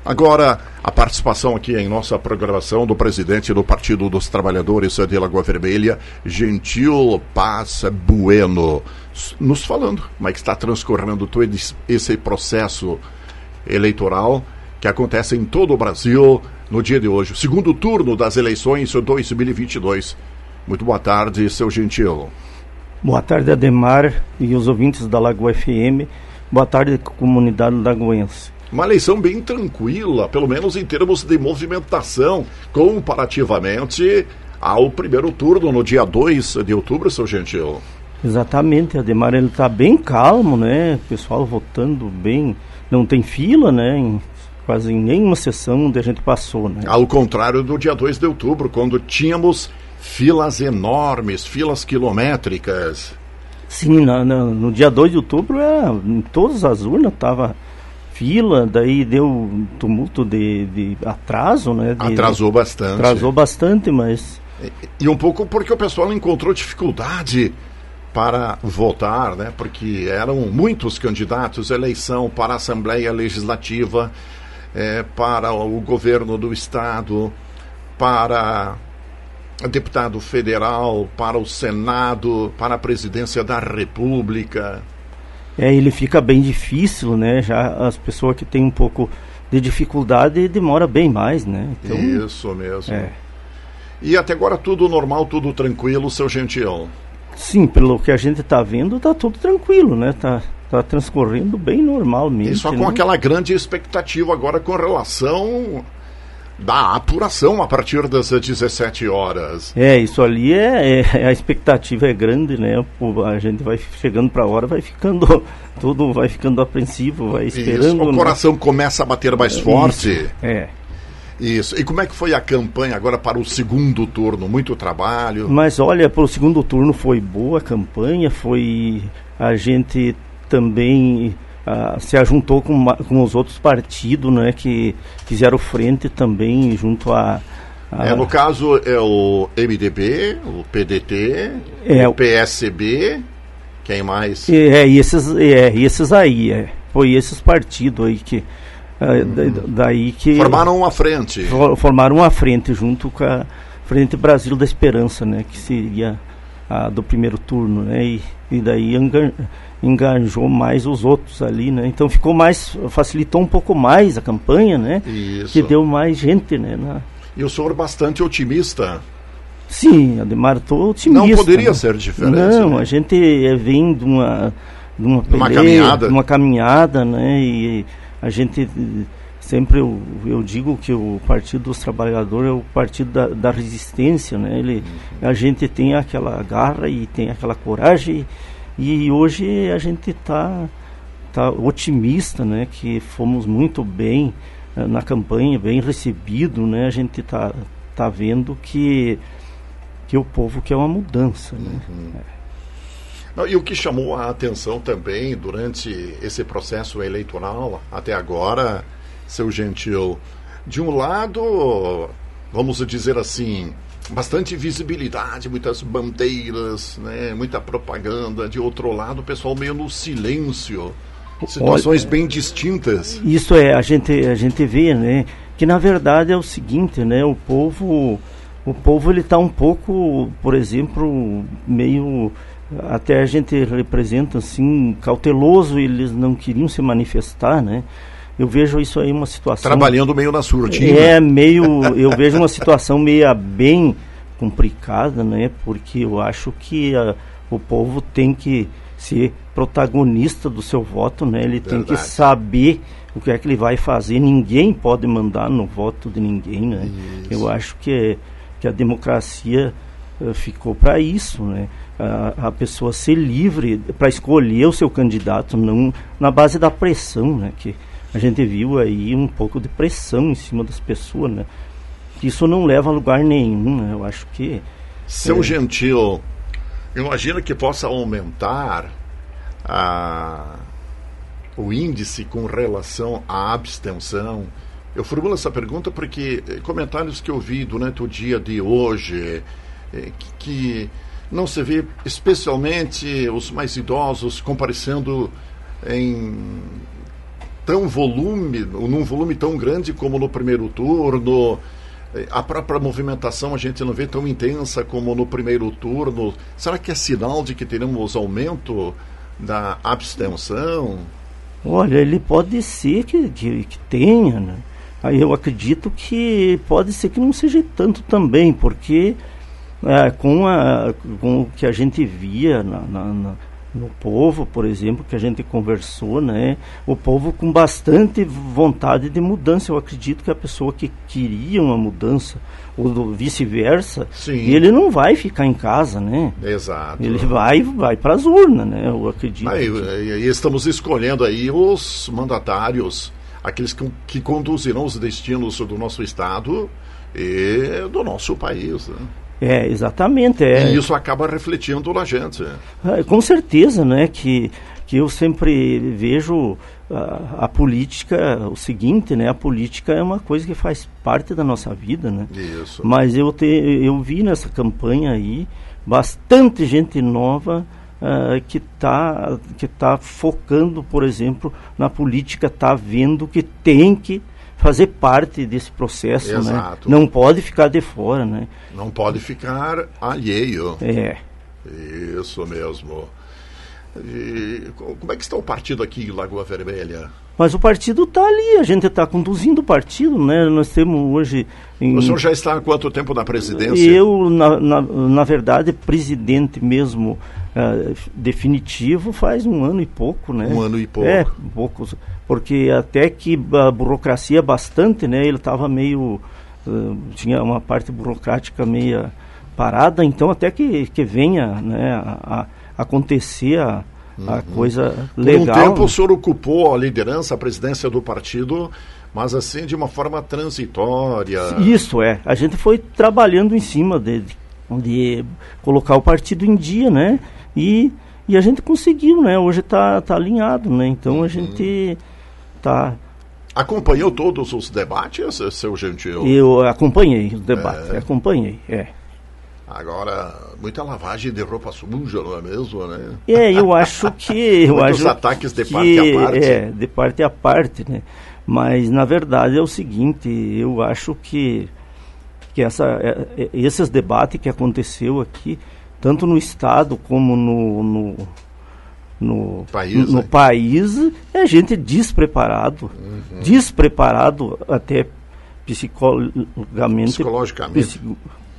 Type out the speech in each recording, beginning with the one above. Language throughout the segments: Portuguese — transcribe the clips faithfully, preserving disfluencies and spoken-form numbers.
Agora, a participação aqui em nossa programação do presidente do Partido dos Trabalhadores de Lagoa Vermelha, Gentil Paz Bueno, nos falando como é que está transcorrendo todo esse processo eleitoral que acontece em todo o Brasil no dia de hoje, o segundo turno das eleições dois mil e vinte e dois. Muito boa tarde, seu Gentil. Boa tarde, Ademar e os ouvintes da Lagoa F M. Boa tarde, comunidade lagoense. Uma eleição bem tranquila, pelo menos em termos de movimentação, comparativamente ao primeiro turno no dia dois de outubro, seu Gentil. Exatamente, Ademar, ele está bem calmo, né? O pessoal votando bem, não tem fila, né? Em, quase em nenhuma sessão onde a gente passou, né? Ao contrário do dia dois de outubro, quando tínhamos filas enormes, filas quilométricas. Sim, na, na, no dia dois de outubro, é, em todas as urnas estava fila, daí deu tumulto de, de atraso, né? De, Atrasou bastante. Atrasou bastante, mas... E, e um pouco porque o pessoal encontrou dificuldade para votar, né? Porque eram muitos candidatos à eleição para a Assembleia Legislativa, é, para o governo do Estado, para deputado federal, para o Senado, para a presidência da República. É, ele fica bem difícil, né? Já as pessoas que têm um pouco de dificuldade demora bem mais, né? Então, isso mesmo. É. E até agora tudo normal, tudo tranquilo, seu Gentil? Sim, pelo que a gente está vendo, está tudo tranquilo, né? Tá, tá transcorrendo bem normalmente. E só com né? aquela grande expectativa agora com relação da apuração a partir das dezessete horas. É, isso ali é, é a expectativa é grande, né? O, a gente vai chegando para a hora, vai ficando tudo, vai ficando apreensivo, vai esperando. Isso, o coração né? começa a bater mais forte. Isso, é. Isso. E como é que foi a campanha agora para o segundo turno? Muito trabalho? Mas olha, para o segundo turno foi boa a campanha, foi a gente também Uh, se ajuntou com, com os outros partidos, né, que fizeram frente também junto a... a é, no caso é o M D B, o P D T, é, o P S B, quem mais? É, esses, é, esses aí, é, foi esses partidos aí que... Uh, hum. daí que formaram uma frente. For, formaram uma frente junto com a Frente Brasil da Esperança, né, que seria a do primeiro turno, né, e, e daí engan, engajou mais os outros ali, né, então ficou mais, facilitou um pouco mais a campanha, né, Isso. Que deu mais gente, né. Na... E o senhor bastante otimista? Sim, Ademar, estou otimista. Não poderia né? ser diferente. Não, né? A gente vem de uma, de uma, peleia, uma caminhada, de uma caminhada, né, e a gente... Sempre eu, eu digo que o Partido dos Trabalhadores é o partido da, da resistência, né? Ele, a gente tem aquela garra e tem aquela coragem e, e hoje a gente está tá otimista, né? Que fomos muito bem uh, na campanha, bem recebido, né? A gente está tá vendo que, que o povo quer uma mudança, né? Uhum. É. E o que chamou a atenção também durante esse processo eleitoral até agora, seu Gentil, de um lado, vamos dizer assim, bastante visibilidade, muitas bandeiras, né, muita propaganda, de outro lado o pessoal meio no silêncio, situações Olha, bem distintas. Isso é, a gente, a gente vê, né, que na verdade é o seguinte, né, o povo, o povo ele está um pouco, por exemplo, meio... Até a gente representa assim, cauteloso, eles não queriam se manifestar, né? Eu vejo isso aí uma situação... Trabalhando meio na surdina. É, meio... Eu vejo uma situação meio bem complicada, né? Porque eu acho que a, o povo tem que ser protagonista do seu voto, né? Ele Verdade. Tem que saber o que é que ele vai fazer. Ninguém pode mandar no voto de ninguém, né? Isso. Eu acho que, que a democracia uh, ficou para isso, né? A, a pessoa ser livre para escolher o seu candidato, não na base da pressão, né? Que a gente viu aí um pouco de pressão em cima das pessoas, né? Isso não leva a lugar nenhum, né? Eu acho que... Seu é... Gentil, imagina que possa aumentar a, o índice com relação à abstenção. Eu formulo essa pergunta porque comentários que eu vi durante o dia de hoje, que, que não se vê, especialmente os mais idosos, comparecendo em... tão volume, num volume tão grande como no primeiro turno. A própria movimentação a gente não vê tão intensa como no primeiro turno. Será que é sinal de que teremos aumento da abstenção? Olha, ele pode ser que, que, que tenha, né? Aí eu acredito que pode ser que não seja tanto também, porque é, com, a, com o que a gente via na, na, na, no povo, por exemplo, que a gente conversou, né? O povo com bastante vontade de mudança. Eu acredito que a pessoa que queria uma mudança, ou do vice-versa, ele não vai ficar em casa, né? Exato. Ele vai, vai para as urnas, né? Eu acredito. Aí, que... aí estamos escolhendo aí os mandatários, aqueles que, que conduzirão os destinos do nosso estado e do nosso país, né? É, exatamente. É. E isso acaba refletindo na gente. É, com certeza, né, que, que eu sempre vejo a, a política, o seguinte, né, a política é uma coisa que faz parte da nossa vida, né? Isso. Mas eu, te, eu vi nessa campanha aí bastante gente nova uh, que está que tá focando, por exemplo, na política, está vendo que tem que fazer parte desse processo, exato, né? Não pode ficar de fora, né? Não pode ficar alheio. É. Isso mesmo. E como é que está o partido aqui em Lagoa Vermelha? Mas o partido está ali, a gente está conduzindo o partido, né? Nós temos hoje... Em... O senhor já está há quanto tempo na presidência? Eu, na, na, na verdade, presidente mesmo uh, definitivo faz um ano e pouco, né? Um ano e pouco. É, poucos, porque até que a burocracia bastante, né? Ele estava meio... Uh, tinha uma parte burocrática meio parada, então até que, que venha, né, a, a acontecer a... a uhum. coisa legal. Por um tempo o senhor ocupou a liderança, a presidência do partido, mas assim de uma forma transitória. Isso é, a gente foi trabalhando em cima de, de colocar o partido em dia, né? E, e a gente conseguiu, né? Hoje está tá alinhado, né? Então uhum. a gente está... Acompanhou todos os debates, seu Gentil? Eu acompanhei os debates, é. acompanhei, é. Agora, muita lavagem de roupa suja, não é mesmo, né? É, eu acho que... Eu Muitos acho ataques de que, parte a parte. É, de parte a parte, né? Mas, na verdade, é o seguinte, eu acho que, que essa, é, esses debates que aconteceu aqui, tanto no Estado como no, no, no, país, no né? país, é gente despreparado, uhum. despreparado até psicologicamente. Psicologicamente. Psico,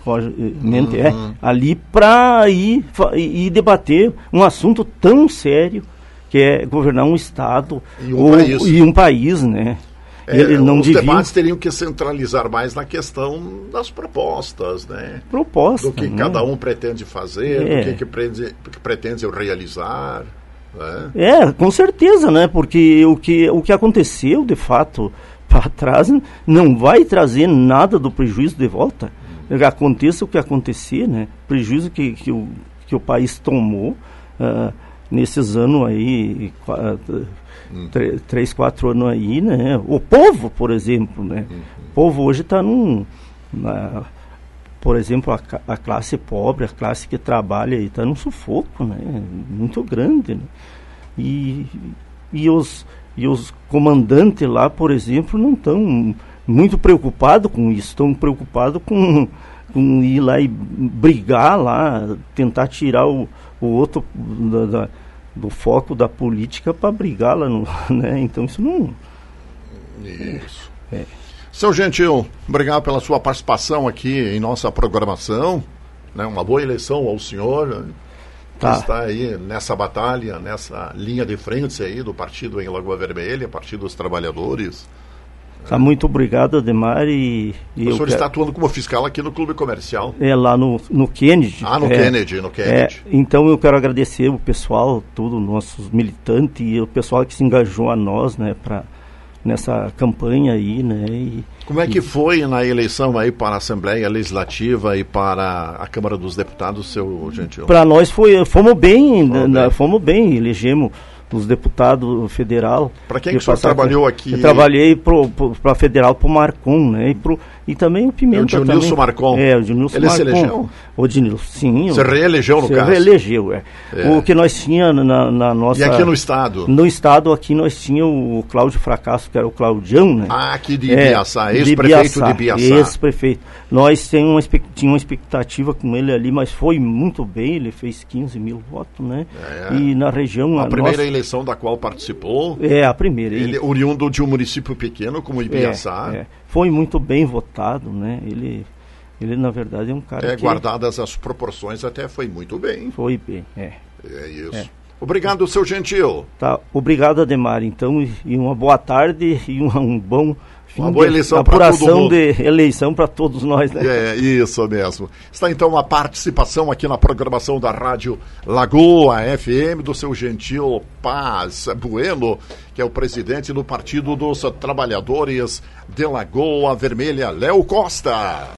Uhum. É, ali para ir, ir debater um assunto tão sério que é governar um estado e um ou, país, e um país, né? É, Ele não os devia... debates teriam que centralizar mais na questão das propostas, né? Proposta, do que né? cada um pretende fazer, é. do que, que, pretende, que pretende realizar, né? É, com certeza, né? Porque o que, o que aconteceu, de fato, para trás, não vai trazer nada do prejuízo de volta. Aconteça o que acontecer, né? Prejuízo que, que, o, que o país tomou uh, nesses anos aí, quatro, uhum. três, quatro anos aí, né? O povo, por exemplo, né? Uhum. O povo hoje está num... Na, por exemplo, a, a classe pobre, a classe que trabalha aí está num sufoco, né? Muito grande, né? E, e, os, e os comandantes lá, por exemplo, não estão... muito preocupado com isso, estão preocupados com, com ir lá e brigar lá, tentar tirar o, o outro da, da, do foco da política para brigar lá, no, né? Então isso não... Isso. É. Seu Gentil, obrigado pela sua participação aqui em nossa programação, né? Uma boa eleição ao senhor, tá. que está aí nessa batalha, nessa linha de frente aí do partido em Lagoa Vermelha, Partido dos Trabalhadores. Tá, muito obrigado, Ademar. E, e o senhor quero... está atuando como fiscal aqui no Clube Comercial. É, lá no, no Kennedy. Ah, no é, Kennedy, no Kennedy. É, então eu quero agradecer o pessoal, todos nossos militantes e o pessoal que se engajou a nós, né, pra, nessa campanha aí, né. E, como é que e... foi na eleição aí para a Assembleia Legislativa e para a Câmara dos Deputados, seu Gentil? Para nós foi, fomos bem, fomos, na, bem. fomos bem, elegemos os deputados federal. Para quem que o senhor trabalhou aqui? Eu trabalhei para federal, para o Marcon, né? E, pro, e também o Pimenta. É o Dilnilson Marcon. É, o Dilnilson Ele Marcon. Ele se elegeu? O Dilnilson, sim. Você reelegeu, no se caso? Você reelegeu, é. é. O que nós tínhamos na, na nossa... E aqui no estado? No estado, aqui nós tínhamos o Cláudio Fracasso, que era o Claudião, né? Ah, aqui de é, Ibiaçá, ex-prefeito de Ibiaçá. Ex-prefeito. Nós tínhamos uma, tinha uma expectativa com ele ali, mas foi muito bem, ele fez quinze mil votos, né? É. E na região... A, a primeira nossa, eleição da qual participou? É, a primeira. Ele é oriundo de um município pequeno como Ibiaçá. É, é. Foi muito bem votado, né? Ele, ele na verdade, é um cara é, que... Guardadas as proporções, até foi muito bem. Foi bem, é. É isso. É. Obrigado, seu Gentil. Tá, obrigado, Ademar. Então, e uma boa tarde e um, um bom... Fim uma boa de, eleição para todo apuração mundo. de eleição para todos nós, né? É, isso mesmo. Está então a participação aqui na programação da Rádio Lagoa F M do seu Gentil Paz Bueno, que é o presidente do Partido dos Trabalhadores de Lagoa Vermelha, Léo Costa.